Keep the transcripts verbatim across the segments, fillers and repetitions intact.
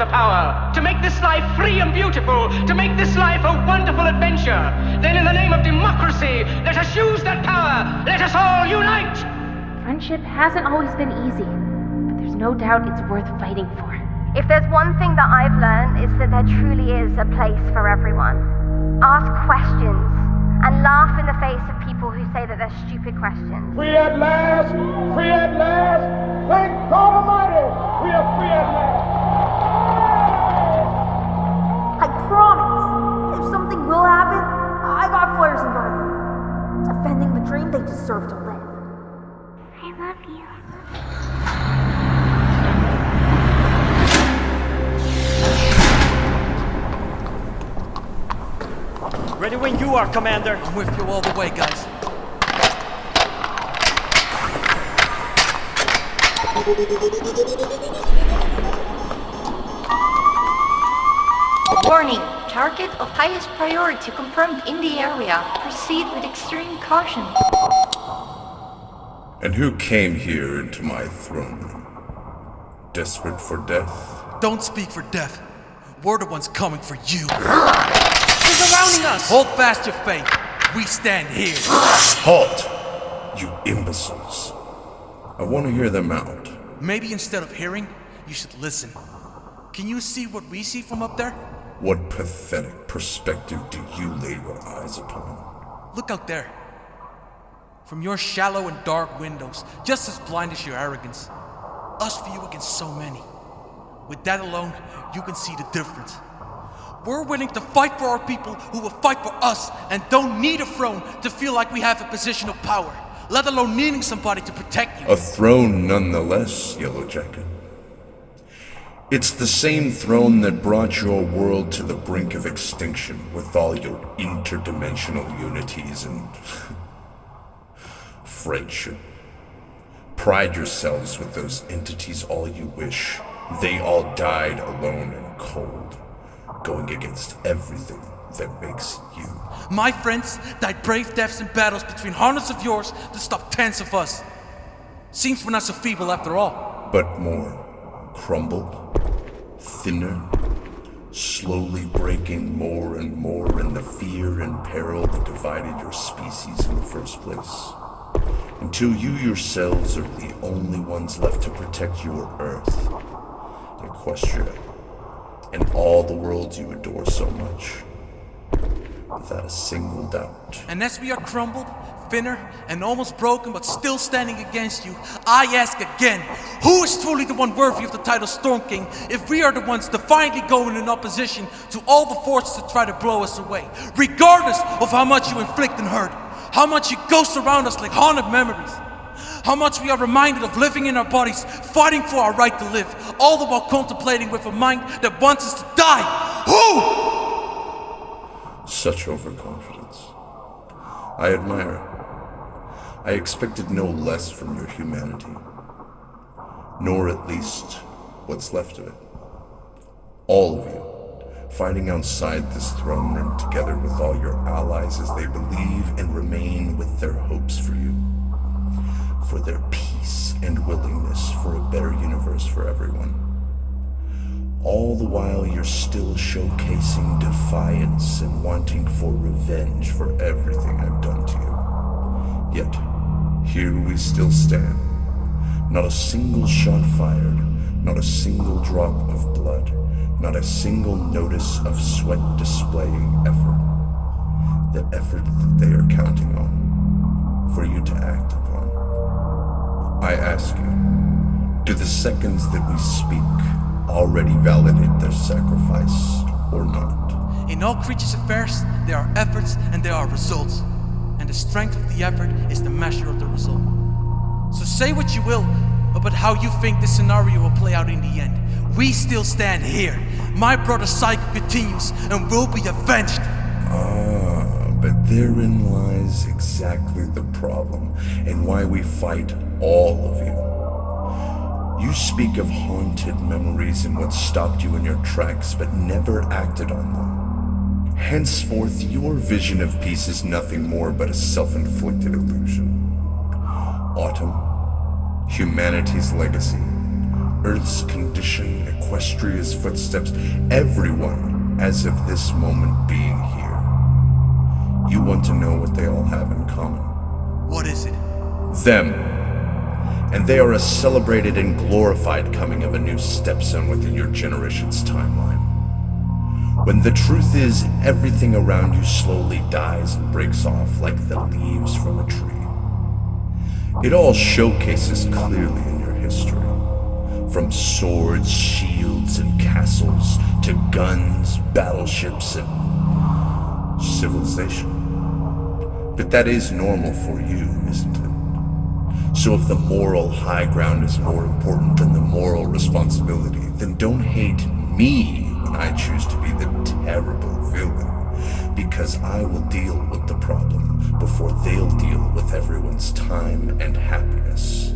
the power to make this life free and beautiful, to make this life a wonderful adventure, then in the name of democracy, let us use that power. Let us all unite. Friendship hasn't always been easy, but there's no doubt it's worth fighting for. If there's one thing that I've learned, it's that there truly is a place for everyone. Ask questions and laugh in the face of people who say that they're stupid questions. Free at last! Free at last! Thank God Almighty! We are free at last! I promise, if something will happen, I got flares in front of them. Defending the dream they deserve to live. I love you. Ready when you are, Commander. I'm with you all the way, guys. Warning. Target of highest priority confirmed in the area. Proceed with extreme caution. And who came here into my throne room? Desperate for death? Don't speak for death. We're the ones coming for you. They're surrounding us! Hold fast your faith. We stand here. Halt! You imbeciles. I want to hear them out. Maybe instead of hearing, you should listen. Can you see what we see from up there? What pathetic perspective do you lay your eyes upon? Look out there. From your shallow and dark windows, just as blind as your arrogance. Us view against so many. With that alone, you can see the difference. We're willing to fight for our people who will fight for us and don't need a throne to feel like we have a position of power, let alone needing somebody to protect you. A throne nonetheless, Yellow Jacket. It's the same throne that brought your world to the brink of extinction with all your interdimensional unities and friendship. Pride yourselves with those entities all you wish. They all died alone and cold, going against everything that makes you. My friends died brave deaths in battles between hundreds of yours to stop tens of us. Seems we're not so feeble after all. But more crumbled, thinner, slowly breaking more and more in the fear and peril that divided your species in the first place. Until you yourselves are the only ones left to protect your Earth, Equestria, and all the worlds you adore so much, without a single doubt. And as we are crumbled, thinner, and almost broken, but still standing against you, I ask again, who is truly the one worthy of the title Storm King if we are the ones defiantly going in opposition to all the forces that try to blow us away, regardless of how much you inflict and hurt, how much you ghost around us like haunted memories, how much we are reminded of living in our bodies, fighting for our right to live, all the while contemplating with a mind that wants us to die. Who? Such overconfidence. I admire it. I expected no less from your humanity, nor at least what's left of it. All of you, fighting outside this throne room together with all your allies as they believe and remain with their hopes for you, for their peace and willingness for a better universe for everyone. All the while you're still showcasing defiance and wanting for revenge for everything I've done to you. Yet, here we still stand. Not a single shot fired, not a single drop of blood, not a single notice of sweat displaying effort. The effort that they are counting on, for you to act upon. I ask you, do the seconds that we speak already validate their sacrifice or not? In all creatures' affairs, there are efforts and there are results. And the strength of the effort is the measure of the result. So say what you will about how you think this scenario will play out in the end. We still stand here. My brother's cycle continues and will be avenged. Ah, but therein lies exactly the problem and why we fight all of you. You speak of haunted memories and what stopped you in your tracks, but never acted on them. Henceforth, your vision of peace is nothing more but a self-inflicted illusion. Autumn, humanity's legacy, Earth's condition, Equestria's footsteps, everyone as of this moment being here. You want to know what they all have in common? What is it? Them. And they are a celebrated and glorified coming of a new stepson within your generation's timeline. When the truth is, everything around you slowly dies and breaks off like the leaves from a tree. It all showcases clearly in your history. From swords, shields, and castles, to guns, battleships, and civilization. But that is normal for you, isn't it? So if the moral high ground is more important than the moral responsibility, then don't hate me when I choose to be the terrible villain, because I will deal with the problem before they'll deal with everyone's time and happiness.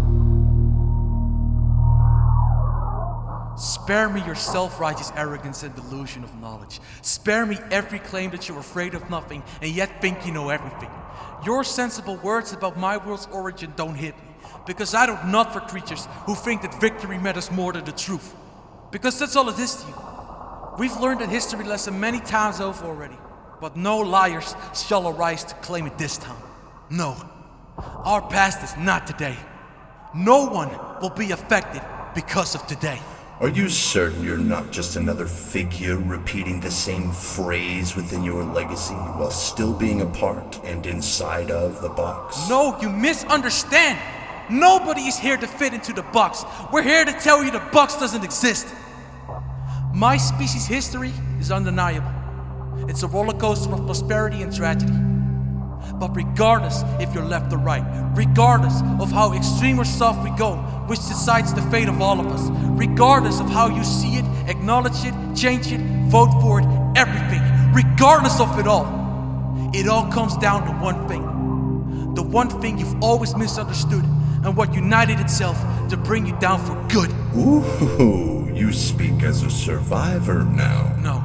Spare me your self-righteous arrogance and delusion of knowledge. Spare me every claim that you're afraid of nothing and yet think you know everything. Your sensible words about my world's origin don't hit me, because I don't nut for creatures who think that victory matters more than the truth. Because that's all it is to you. We've learned that history lesson many times over already, but no liars shall arise to claim it this time. No, our past is not today. No one will be affected because of today. Are you certain you're not just another figure repeating the same phrase within your legacy while still being a part and inside of the box? No, you misunderstand. Nobody is here to fit into the box. We're here to tell you the box doesn't exist. My species' history is undeniable. It's a roller coaster of prosperity and tragedy. But regardless if you're left or right, regardless of how extreme or soft we go, which decides the fate of all of us, regardless of how you see it, acknowledge it, change it, vote for it, everything, regardless of it all, it all comes down to one thing. The one thing you've always misunderstood and what united itself to bring you down for good. Ooh, you speak as a survivor now. No.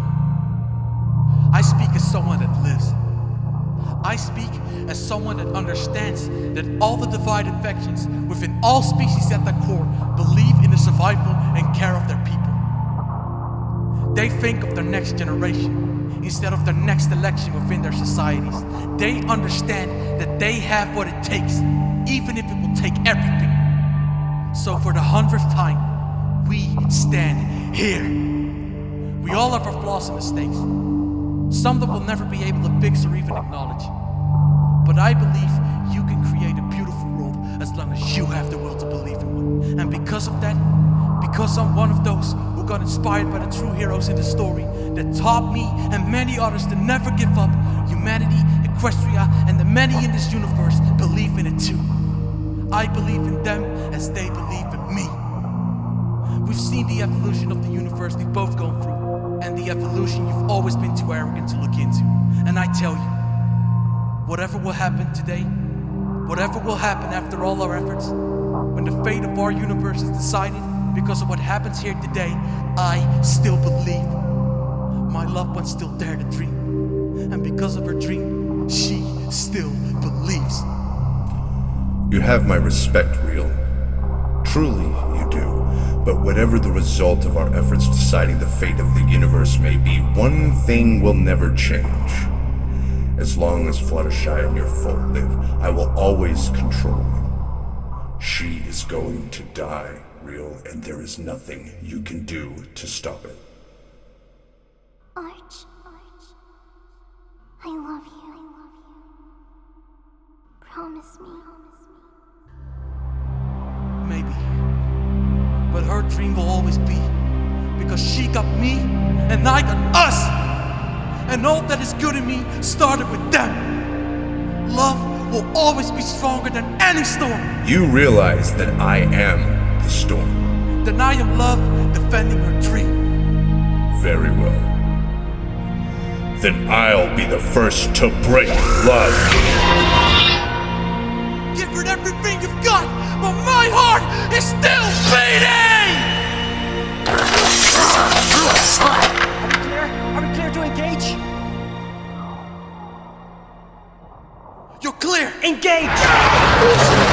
I speak as someone that lives. I speak as someone that understands that all the divided factions within all species at their core believe in the survival and care of their people. They think of their next generation instead of their next election within their societies. They understand that they have what it takes, even if it will take everything. So for the hundredth time, we stand here. We all have our flaws and mistakes. Some that we'll never be able to fix or even acknowledge. But I believe you can create a beautiful world as long as you have the will to believe in one. And because of that, because I'm one of those who got inspired by the true heroes in the story that taught me and many others to never give up, humanity, Equestria, and the many in this universe believe in it too. I believe in them as they believe in me. We've seen the evolution of the universe we've both gone through, and the evolution you've always been too arrogant to look into. And I tell you, whatever will happen today, whatever will happen after all our efforts, when the fate of our universe is decided because of what happens here today, I still believe. My loved one still dare to dream. And because of her dream, she still believes. You have my respect, Real. Truly, you do. But whatever the result of our efforts deciding the fate of the universe may be, one thing will never change. As long as Fluttershy and your folk live, I will always control you. She is going to die, Real, and there is nothing you can do to stop it. Arch, Arch, I love you. I love you. Promise me. Maybe. But her dream will always be, because she got me and I got us. And all that is good in me started with them. Love will always be stronger than any storm. You realize that I am the storm. Then I am love defending her dream. Very well. Then I'll be the first to break love. Give it everything you've got, but my heart is still beating! Are we clear? Are we clear to engage? You're clear! Engage!